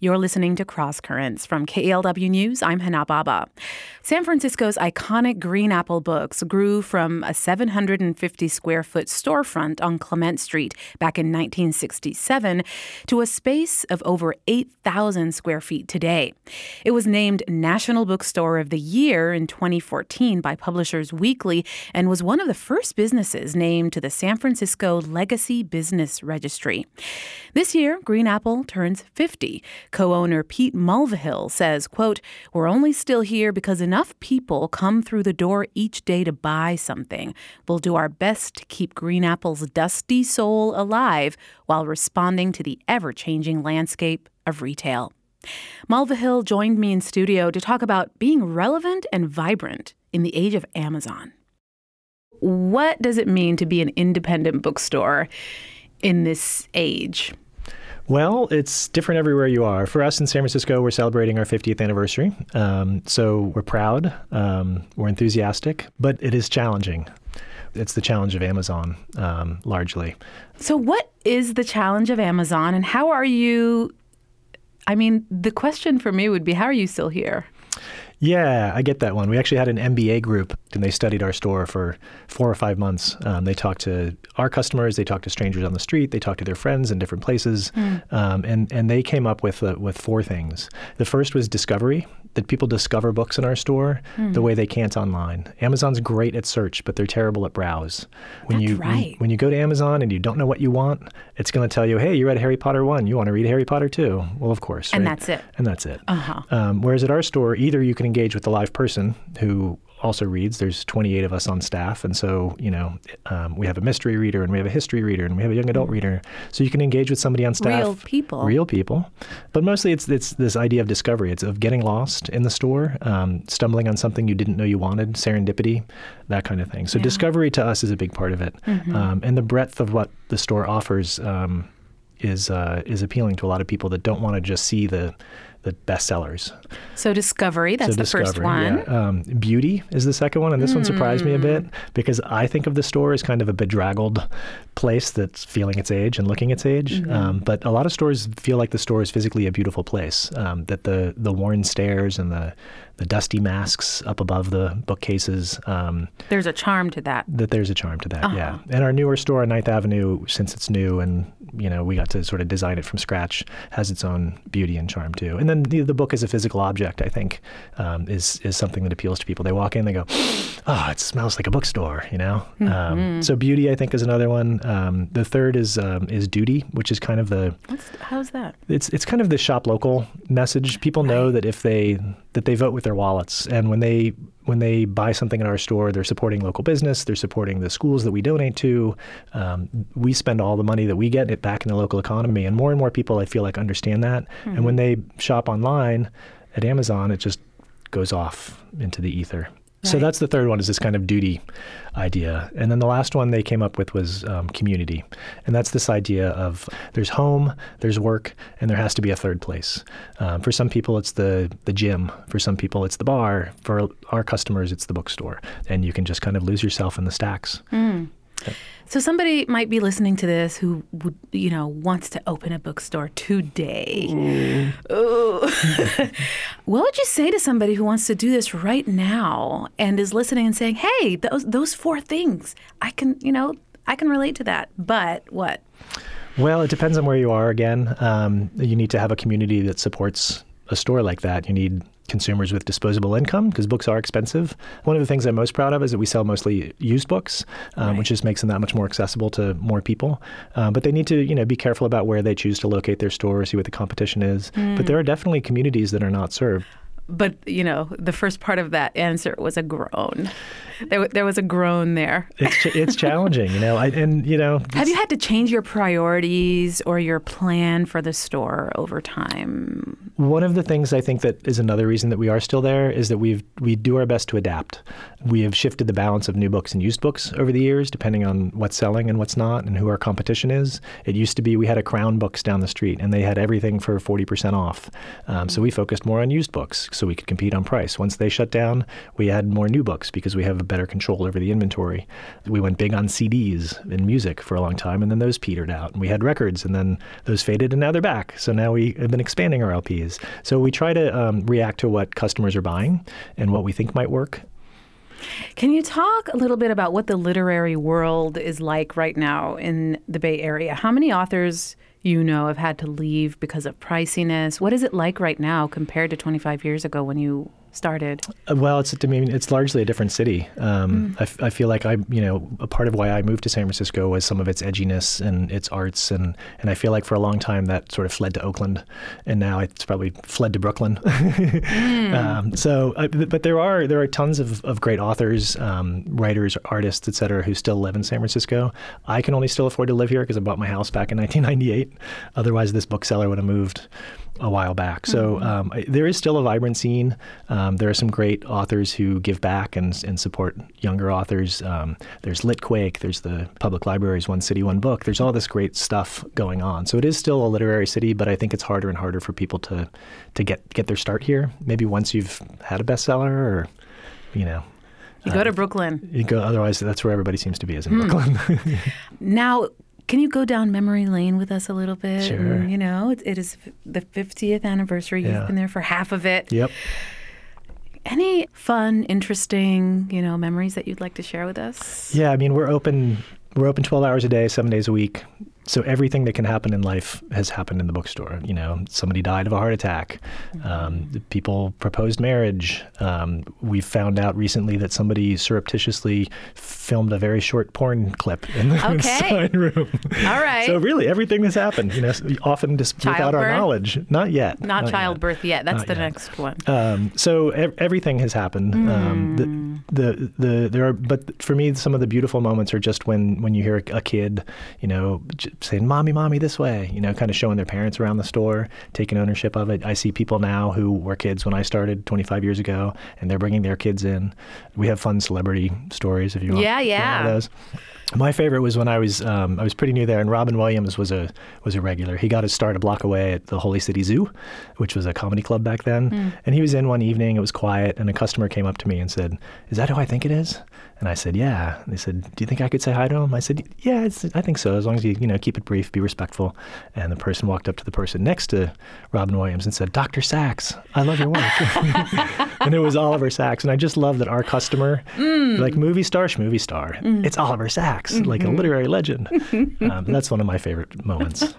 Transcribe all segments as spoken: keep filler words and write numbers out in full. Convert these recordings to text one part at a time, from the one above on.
You're listening to Cross Currents from K E L W News. I'm Hana Baba. San Francisco's iconic Green Apple Books grew from a seven hundred fifty square foot storefront on Clement Street back in nineteen sixty-seven to a space of over eight thousand square feet today. It was named National Bookstore of the Year in twenty fourteen by Publishers Weekly and was one of the first businesses named to the San Francisco Legacy Business Registry. This year, Green Apple turns fifty. Co-owner Pete Mulvihill says, quote, "We're only still here because enough people come through the door each day to buy something. We'll do our best to keep Green Apple's dusty soul alive while responding to the ever-changing landscape of retail." Mulvihill joined me in studio to talk about being relevant and vibrant in the age of Amazon. What does it mean to be an independent bookstore in this age? Well, it's different everywhere you are. For us in San Francisco, we're celebrating our fiftieth anniversary. Um, so we're proud, um, we're enthusiastic, but it is challenging. It's the challenge of Amazon, um, largely. So what is the challenge of Amazon, and how are you, I mean, the question for me would be, how are you still here? Yeah, I get that one. We actually had an M B A group, and they studied our store for four or five months. Um, they talked to our customers, they talked to strangers on the street, they talked to their friends in different places, mm. um, and and they came up with uh, with four things. The first was discovery, that people discover books in our store mm. the way they can't online. Amazon's great at search, but they're terrible at browse. When That's you right. when, when you go to Amazon and you don't know what you want, it's going to tell you, hey, you read Harry Potter one, you want to read Harry Potter two. Well, of course. And right? that's it. And that's it. Uh-huh. Um, whereas at our store, either you can engage with the live person who also reads. There's twenty-eight of us on staff. And so, you know, um, we have a mystery reader and we have a history reader and we have a young adult reader. So you can engage with somebody on staff. Real people. Real people. But mostly it's it's this idea of discovery. It's of getting lost in the store, um, stumbling on something you didn't know you wanted, serendipity, that kind of thing. So yeah. Discovery to us is a big part of it. Mm-hmm. Um, and the breadth of what the store offers um, is uh, is appealing to a lot of people that don't want to just see the the bestsellers. So discovery, that's so the discovery, first one. Yeah. Um, beauty is the second one, and this mm. one surprised me a bit because I think of the store as kind of a bedraggled place that's feeling its age and looking its age. Mm-hmm. Um, but a lot of stores feel like the store is physically a beautiful place, um, that the the worn stairs and the the dusty masks up above the bookcases. Um, there's a charm to that. That there's a charm to that, uh-huh. yeah. And our newer store on Ninth Avenue, since it's new and, you know, we got to sort of design it from scratch, has its own beauty and charm too. And then the, the book as a physical object, I think, um, is is something that appeals to people. They walk in, they go, oh, it smells like a bookstore, you know? Mm-hmm. Um, so beauty, I think, is another one. Um, the third is um, is duty, which is kind of the... What's, how's that? It's it's kind of the shop local message. People know right. that if they that they vote with their wallets, and when they when they buy something in our store, they're supporting local business, they're supporting the schools that we donate to. Um, we spend all the money that we get it back in the local economy, and more and more people, I feel like, understand that. Mm-hmm. And when they shop online at Amazon, it just goes off into the ether. Right. So that's the third one, is this kind of duty idea. And then the last one they came up with was um, community. And that's this idea of there's home, there's work, and there has to be a third place. Um, for some people, it's the, the gym. For some people, it's the bar. For our customers, it's the bookstore. And you can just kind of lose yourself in the stacks. Mm. Yeah. So somebody might be listening to this who would, you know, wants to open a bookstore today. Ooh. Ooh. What would you say to somebody who wants to do this right now and is listening and saying, hey, those those four things, I can, you know, I can relate to that. But what? Well, it depends on where you are again. Um, you need to have a community that supports a store like that. You need consumers with disposable income because books are expensive. One of the things I'm most proud of is that we sell mostly used books, um, right. which just makes them that much more accessible to more people. Uh, but they need to, you know, be careful about where they choose to locate their store, see what the competition is. Mm. But there are definitely communities that are not served. But, you know, the first part of that answer was a groan. There, there was a groan there. It's it's challenging, you know, I, and, you know. Have you had to change your priorities or your plan for the store over time? One of the things I think that is another reason that we are still there is that we've we do our best to adapt. We have shifted the balance of new books and used books over the years, depending on what's selling and what's not and who our competition is. It used to be we had a Crown Books down the street, and they had everything for forty percent off. Um, so we focused more on used books so we could compete on price. Once they shut down, we had more new books because we have a better control over the inventory. We went big on C Ds and music for a long time, and then those petered out. And we had records, and then those faded, and now they're back. So now we have been expanding our L Ps. So we try to um, react to what customers are buying and what we think might work. Can you talk a little bit about what the literary world is like right now in the Bay Area? How many authors you know have had to leave because of priciness? What is it like right now compared to twenty-five years ago when you started? Uh, well, it's I mean, it's largely a different city. Um, mm. I, f- I feel like I, you know, a part of why I moved to San Francisco was some of its edginess and its arts, and and I feel like for a long time that sort of fled to Oakland, and now it's probably fled to Brooklyn. mm. um, so, uh, but there are there are tons of, of great authors, um, writers, artists, et cetera, who still live in San Francisco. I can only still afford to live here because I bought my house back in nineteen ninety-eight. Otherwise, this bookseller would have moved a while back. So um, there is still a vibrant scene. Um, there are some great authors who give back and, and support younger authors. Um, there's Litquake. There's the Public Library's One City, One Book. There's all this great stuff going on. So it is still a literary city, but I think it's harder and harder for people to to get, get their start here. Maybe once you've had a bestseller or, you know. You go uh, to Brooklyn. You go. Otherwise, that's where everybody seems to be is in hmm. Brooklyn. Now, can you go down memory lane with us a little bit? Sure. And, you know, it, it is the fiftieth anniversary. Yeah. You've been there for half of it. Yep. Any fun, interesting, you know, memories that you'd like to share with us? Yeah, I mean, we're open. We're open twelve hours a day, seven days a week. So everything that can happen in life has happened in the bookstore. You know, somebody died of a heart attack. Mm-hmm. Um, people proposed marriage. Um, we found out recently that somebody surreptitiously filmed a very short porn clip in the okay. sign room. All right. So really, everything has happened. You know, often just without our knowledge. Not yet. Not, Not childbirth yet. yet. That's Not the yet. next one. Um, so ev- everything has happened. Mm. Um, the, the the there are, but for me, some of the beautiful moments are just when when you hear a, a kid, you know, saying, "Mommy, mommy, this way," you know, kind of showing their parents around the store, taking ownership of it. I see people now who were kids when I started twenty-five years ago, and they're bringing their kids in. We have fun celebrity stories if you want. Yeah, yeah. Those. My favorite was when I was um, I was pretty new there, and Robin Williams was a was a regular. He got his start a block away at the Holy City Zoo, which was a comedy club back then. Mm. And he was in one evening. It was quiet, and a customer came up to me and said, "Is that who I think it is?" And I said, "Yeah." And they said, "Do you think I could say hi to him?" I said, "Yeah, it's, I think so, as long as you you know keep it brief, be respectful." And the person walked up to the person next to Robin Williams and said, "Doctor Sachs, I love your work." And it was Oliver Sacks. And I just love that our customer, mm. like movie star, schmovie star, mm. it's Oliver Sacks, mm-hmm. like a literary legend. um, that's one of my favorite moments.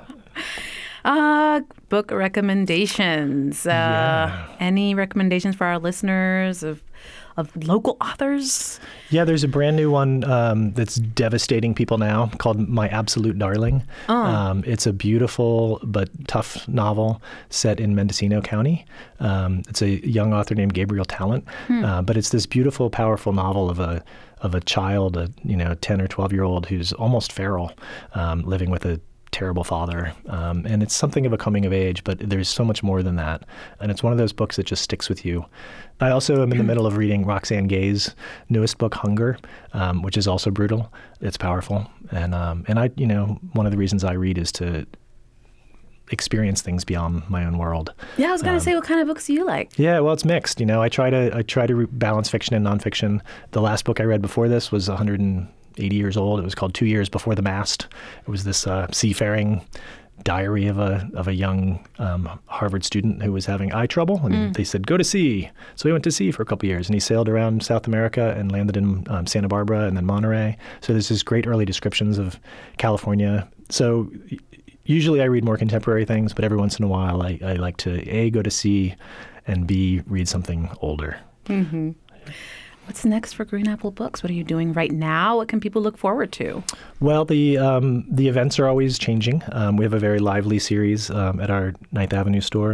Uh, book recommendations. Uh, yeah. Any recommendations for our listeners of of local authors? Yeah, there's a brand new one um, that's devastating people now called My Absolute Darling. Oh. Um, it's a beautiful but tough novel set in Mendocino County. Um, it's a young author named Gabriel Talent, hmm. uh, but it's this beautiful, powerful novel of a of a child, a you know ten or twelve year old who's almost feral, um, living with a terrible father. Um, and it's something of a coming of age, but there's so much more than that. And it's one of those books that just sticks with you. I also am in the middle of reading Roxane Gay's newest book, Hunger, um, which is also brutal. It's powerful. And, um, and I, you know, one of the reasons I read is to experience things beyond my own world. Yeah, I was going to um, say, what kind of books do you like? Yeah, well, it's mixed. You know, I try to, I try to re- balance fiction and nonfiction. The last book I read before this was one hundred eighty years old. It was called Two Years Before the Mast. It was this uh, seafaring diary of a of a young um, Harvard student who was having eye trouble, and mm. they said, "Go to sea." So he went to sea for a couple of years, and he sailed around South America and landed in um, Santa Barbara and then Monterey. So there's this great early descriptions of California. So usually I read more contemporary things, but every once in a while I, I like to A, go to sea, and B, read something older. Mm-hmm. What's next for Green Apple Books? What are you doing right now? What can people look forward to? Well, the um, the events are always changing. Um, we have a very lively series um, at our Ninth Avenue store.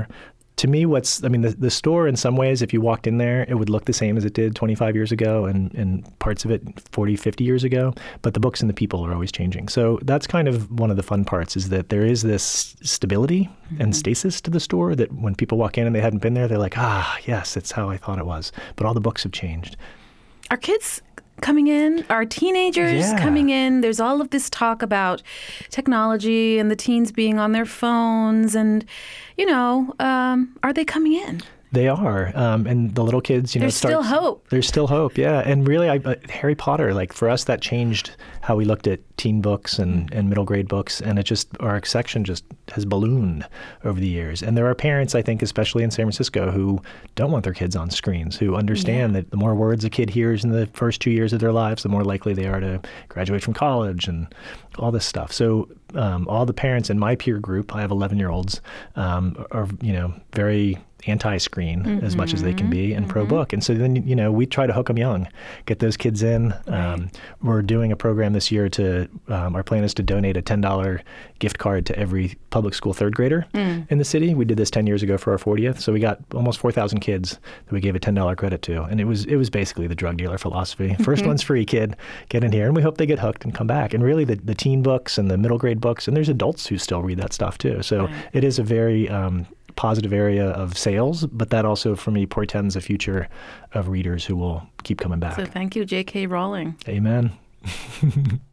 to me, what's, I mean, the, the store in some ways, if you walked in there, it would look the same as it did twenty-five years ago and, and parts of it forty, fifty years ago. But the books and the people are always changing. So that's kind of one of the fun parts, is that there is this stability mm-hmm. and stasis to the store that when people walk in and they hadn't been there, they're like, ah, yes, it's how I thought it was. But all the books have changed. Are kids coming in? Are teenagers yeah. coming in? There's all of this talk about technology and the teens being on their phones. And, you know, um, are they coming in? They are. Um, and the little kids, you know, There's still hope. There's still hope, yeah. And really, I, uh, Harry Potter, like for us, that changed how we looked at teen books and, and middle grade books. And it just, our section just has ballooned over the years. And there are parents, I think, especially in San Francisco, who don't want their kids on screens, who understand yeah. that the more words a kid hears in the first two years of their lives, the more likely they are to graduate from college and all this stuff. So um, all the parents in my peer group, I have eleven-year-olds, um, are, you know, very anti-screen mm-hmm. as much as they can be and mm-hmm. pro-book. And so then, you know, we try to hook them young, get those kids in. Right. Um, we're doing a program this year to, um, our plan is to donate a ten dollars gift card to every public school third grader mm. in the city. We did this ten years ago for our fortieth. So we got almost four thousand kids that we gave a ten dollars credit to. And it was it was basically the drug dealer philosophy. First one's free, kid. Get in here. And we hope they get hooked and come back. And really the, the teen books and the middle grade books, and there's adults who still read that stuff too. So right. it is a very um, positive area of sales, but that also for me portends a future of readers who will keep coming back. So thank you, J K. Rowling. Amen.